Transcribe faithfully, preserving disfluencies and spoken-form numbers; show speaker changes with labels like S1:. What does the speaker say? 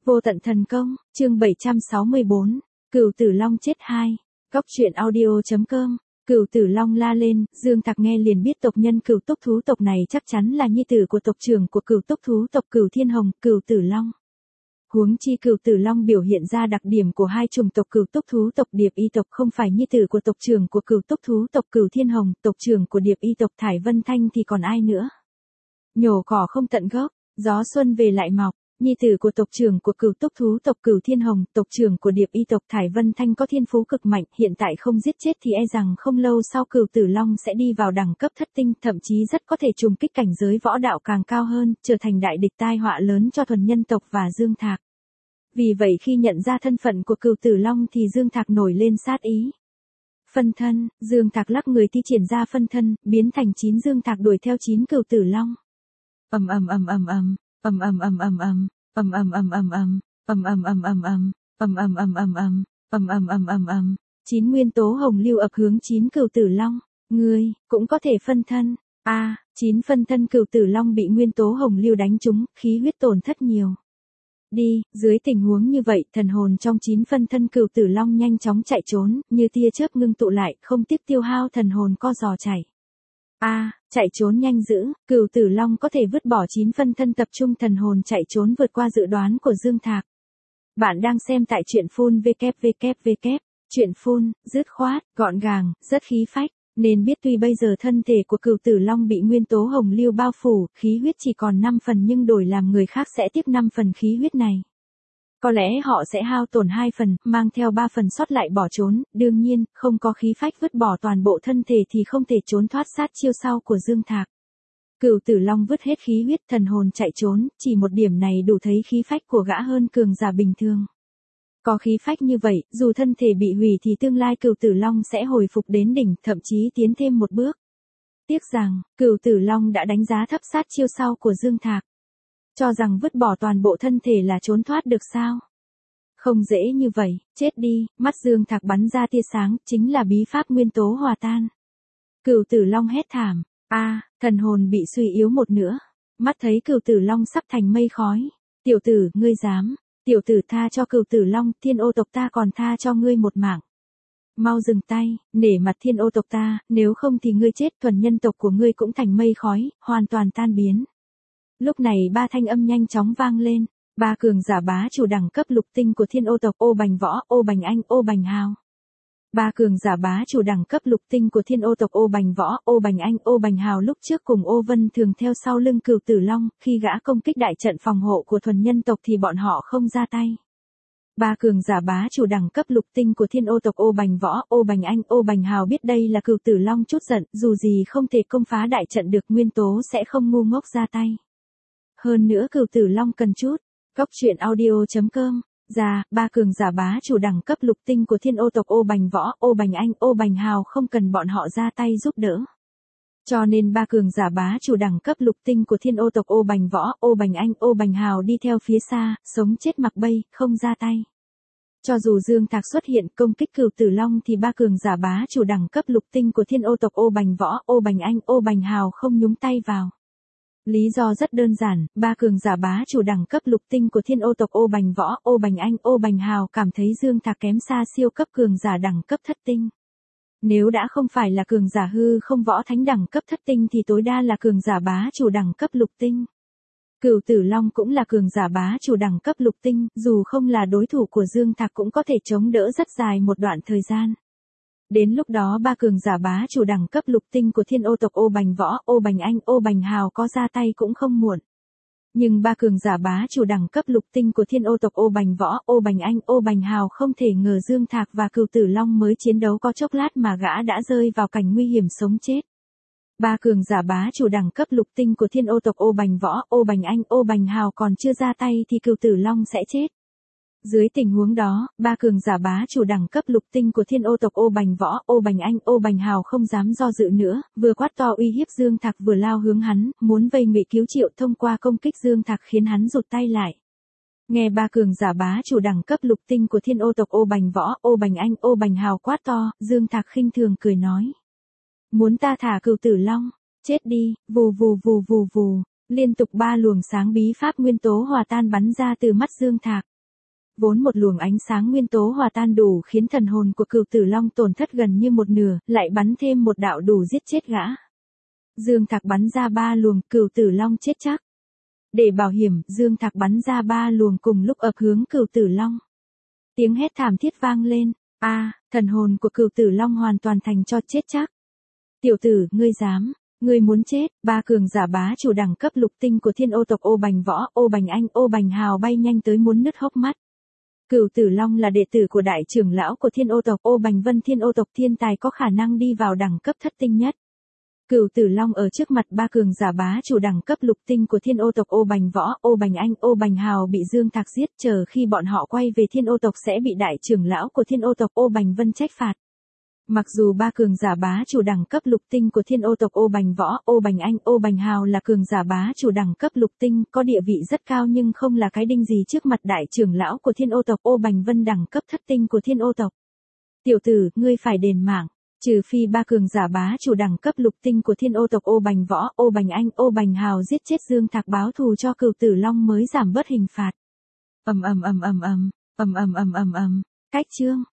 S1: Vô tận thần công, chương bảy trăm sáu mươi bốn, Cửu Tử Long chết hai. Góc truyện audio.com. Cửu Tử Long la lên, Dương Thạc nghe liền biết tộc nhân Cửu Túc thú tộc này chắc chắn là nhi tử của tộc trưởng của Cửu Túc thú tộc Cửu Thiên Hồng, Cửu Tử Long. Huống chi Cửu Tử Long biểu hiện ra đặc điểm của hai chủng tộc Cửu Túc thú tộc Điệp Y tộc không phải nhi tử của tộc trưởng của Cửu Túc thú tộc Cửu Thiên Hồng, tộc trưởng của Điệp Y tộc Thải Vân Thanh thì còn ai nữa? Nhổ cỏ không tận gốc, gió xuân về lại mọc. Nhi tử của tộc trưởng của Cửu Túc thú tộc Cửu Thiên Hồng, tộc trưởng của Điệp Y tộc Thải Vân Thanh có thiên phú cực mạnh, hiện tại không giết chết thì e rằng không lâu sau Cửu Tử Long sẽ đi vào đẳng cấp thất tinh, thậm chí rất có thể trùng kích cảnh giới võ đạo càng cao hơn, trở thành đại địch tai họa lớn cho thuần nhân tộc và Dương Thạc. Vì vậy khi nhận ra thân phận của Cửu Tử Long thì Dương Thạc nổi lên sát ý. Phân thân, Dương Thạc lắc người thi triển ra phân thân, biến thành chín Dương Thạc đuổi theo chín Cửu Tử Long. Ầm ầm ầm ầm ầm. Ầm ầm ầm ầm ầm, ầm ầm ầm ầm ầm, ầm ầm ầm ầm ầm, ầm ầm ầm ầm ầm, ầm ầm ầm ầm ầm. Chín nguyên tố hồng lưu ập hướng chín Cửu Tử Long. Ngươi cũng có thể phân thân. A, chín phân thân Cửu Tử Long bị nguyên tố hồng lưu đánh trúng, khí huyết tổn thất nhiều. Đi, dưới tình huống như vậy, thần hồn trong chín phân thân Cửu Tử Long nhanh chóng chạy trốn, như tia chớp ngưng tụ lại, không tiếc tiêu hao thần hồn co giò chạy. A, à, chạy trốn nhanh dữ, Cửu Tử Long có thể vứt bỏ chín phân thân tập trung thần hồn chạy trốn vượt qua dự đoán của Dương Thạc. Bạn đang xem tại truyện phun vê kép vê kép vê kép, truyện phun, dứt khoát, gọn gàng, rất khí phách, nên biết tuy bây giờ thân thể của Cửu Tử Long bị nguyên tố hồng lưu bao phủ, khí huyết chỉ còn năm phần nhưng đổi làm người khác sẽ tiếp năm phần khí huyết này. Có lẽ họ sẽ hao tổn hai phần, mang theo ba phần sót lại bỏ trốn, đương nhiên, không có khí phách vứt bỏ toàn bộ thân thể thì không thể trốn thoát sát chiêu sau của Dương Thạc. Cửu Tử Long vứt hết khí huyết thần hồn chạy trốn, chỉ một điểm này đủ thấy khí phách của gã hơn cường giả bình thường. Có khí phách như vậy, dù thân thể bị hủy thì tương lai Cửu Tử Long sẽ hồi phục đến đỉnh, thậm chí tiến thêm một bước. Tiếc rằng, Cửu Tử Long đã đánh giá thấp sát chiêu sau của Dương Thạc. Cho rằng vứt bỏ toàn bộ thân thể là trốn thoát được sao? Không dễ như vậy, chết đi, mắt Dương Thạc bắn ra tia sáng, chính là bí pháp nguyên tố hòa tan. Cửu Tử Long hét thảm, a, à, thần hồn bị suy yếu một nửa. Mắt thấy Cửu Tử Long sắp thành mây khói. Tiểu tử, ngươi dám, tiểu tử tha cho Cửu Tử Long, Thiên Ô tộc ta còn tha cho ngươi một mạng. Mau dừng tay, nể mặt Thiên Ô tộc ta, nếu không thì ngươi chết, thuần nhân tộc của ngươi cũng thành mây khói, hoàn toàn tan biến. Lúc này ba thanh âm nhanh chóng vang lên, ba cường giả bá chủ đẳng cấp lục tinh của Thiên Ô tộc Ô Bành Võ, Ô Bành Anh, Ô Bành Hào. Ba cường giả bá chủ đẳng cấp lục tinh của Thiên Ô tộc Ô Bành Võ, Ô Bành Anh, Ô Bành Hào lúc trước cùng Ô Vân Thường theo sau lưng Cửu Tử Long, khi gã công kích đại trận phòng hộ của thuần nhân tộc thì bọn họ không ra tay. Ba cường giả bá chủ đẳng cấp lục tinh của Thiên Ô tộc Ô Bành Võ, Ô Bành Anh, Ô Bành Hào biết đây là Cửu Tử Long chút giận, dù gì không thể công phá đại trận được nguyên tố sẽ không ngu ngốc ra tay. Hơn nữa Cửu Tử Long cần chút. Góc truyện audio.com. Ra, ba cường giả bá chủ đẳng cấp lục tinh của Thiên Ô tộc Ô Bành Võ, Ô Bành Anh, Ô Bành Hào không cần bọn họ ra tay giúp đỡ. Cho nên ba cường giả bá chủ đẳng cấp lục tinh của Thiên Ô tộc Ô Bành Võ, Ô Bành Anh, Ô Bành Hào đi theo phía xa, sống chết mặc bay, không ra tay. Cho dù Dương Thạc xuất hiện công kích Cửu Tử Long thì ba cường giả bá chủ đẳng cấp lục tinh của Thiên Ô tộc Ô Bành Võ, Ô Bành Anh, Ô Bành Hào không nhúng tay vào. Lý do rất đơn giản, ba cường giả bá chủ đẳng cấp lục tinh của Thiên Ô tộc Ô Bành Võ, Ô Bành Anh, Ô Bành Hào cảm thấy Dương Thạc kém xa siêu cấp cường giả đẳng cấp thất tinh. Nếu đã không phải là cường giả hư không võ thánh đẳng cấp thất tinh thì tối đa là cường giả bá chủ đẳng cấp lục tinh. Cửu Tử Long cũng là cường giả bá chủ đẳng cấp lục tinh, dù không là đối thủ của Dương Thạc cũng có thể chống đỡ rất dài một đoạn thời gian. Đến lúc đó ba cường giả bá chủ đẳng cấp lục tinh của Thiên Ô tộc Ô Bành Võ, Ô Bành Anh, Ô Bành Hào có ra tay cũng không muộn. Nhưng ba cường giả bá chủ đẳng cấp lục tinh của Thiên Ô tộc Ô Bành Võ, Ô Bành Anh, Ô Bành Hào không thể ngờ Dương Thạc và Cửu Tử Long mới chiến đấu có chốc lát mà gã đã rơi vào cảnh nguy hiểm sống chết. Ba cường giả bá chủ đẳng cấp lục tinh của Thiên Ô tộc Ô Bành Võ, Ô Bành Anh, Ô Bành Hào còn chưa ra tay thì Cửu Tử Long sẽ chết. Dưới tình huống đó, ba cường giả bá chủ đẳng cấp lục tinh của Thiên Ô tộc Ô Bành Võ, Ô Bành Anh, Ô Bành Hào không dám do dự nữa, vừa quát to uy hiếp Dương Thạc vừa lao hướng hắn, muốn vây ngụy cứu triệu thông qua công kích Dương Thạc khiến hắn rụt tay lại. Nghe ba cường giả bá chủ đẳng cấp lục tinh của Thiên Ô tộc Ô Bành Võ, Ô Bành Anh, Ô Bành Hào quát to, Dương Thạc khinh thường cười nói: "Muốn ta thả Cửu Tử Long, chết đi." Vù vù vù vù vù, liên tục ba luồng sáng bí pháp nguyên tố hòa tan bắn ra từ mắt Dương Thạc. Vốn một luồng ánh sáng nguyên tố hòa tan đủ khiến thần hồn của Cửu Tử Long tổn thất gần như một nửa, lại bắn thêm một đạo đủ giết chết gã. Dương Thạc bắn ra ba luồng, Cửu Tử Long chết chắc. Để bảo hiểm, Dương Thạc bắn ra ba luồng cùng lúc ập hướng Cửu Tử Long. Tiếng hét thảm thiết vang lên, a, thần hồn của Cửu Tử Long hoàn toàn thành cho chết chắc. Tiểu tử, ngươi dám, ngươi muốn chết, ba cường giả bá chủ đẳng cấp lục tinh của Thiên Ô tộc Ô Bành Võ, Ô Bành Anh, Ô Bành Hào bay nhanh tới muốn nứt hốc mắt. Cửu Tử Long là đệ tử của đại trưởng lão của Thiên Ô tộc Ô Bành Vân, Thiên Ô tộc thiên tài có khả năng đi vào đẳng cấp thất tinh nhất. Cửu Tử Long ở trước mặt ba cường giả bá chủ đẳng cấp lục tinh của Thiên Ô tộc Ô Bành Võ, Ô Bành Anh, Ô Bành Hào bị Dương Thạc giết, chờ khi bọn họ quay về Thiên Ô tộc sẽ bị đại trưởng lão của Thiên Ô tộc Ô Bành Vân trách phạt. Mặc dù ba cường giả bá chủ đẳng cấp lục tinh của Thiên Ô tộc Ô Bành Võ, Ô Bành Anh, Ô Bành Hào là cường giả bá chủ đẳng cấp lục tinh, có địa vị rất cao nhưng không là cái đinh gì trước mặt đại trưởng lão của Thiên Ô tộc Ô Bành Vân đẳng cấp thất tinh của Thiên Ô tộc. Tiểu tử, ngươi phải đền mạng. Trừ phi ba cường giả bá chủ đẳng cấp lục tinh của Thiên Ô tộc Ô Bành Võ, Ô Bành Anh, Ô Bành Hào giết chết Dương Thạc báo thù cho Cửu Tử Long mới giảm bớt hình phạt. Ầm ầm ầm ầm ầm, ầm ầm ầm ầm ầm. Cách chương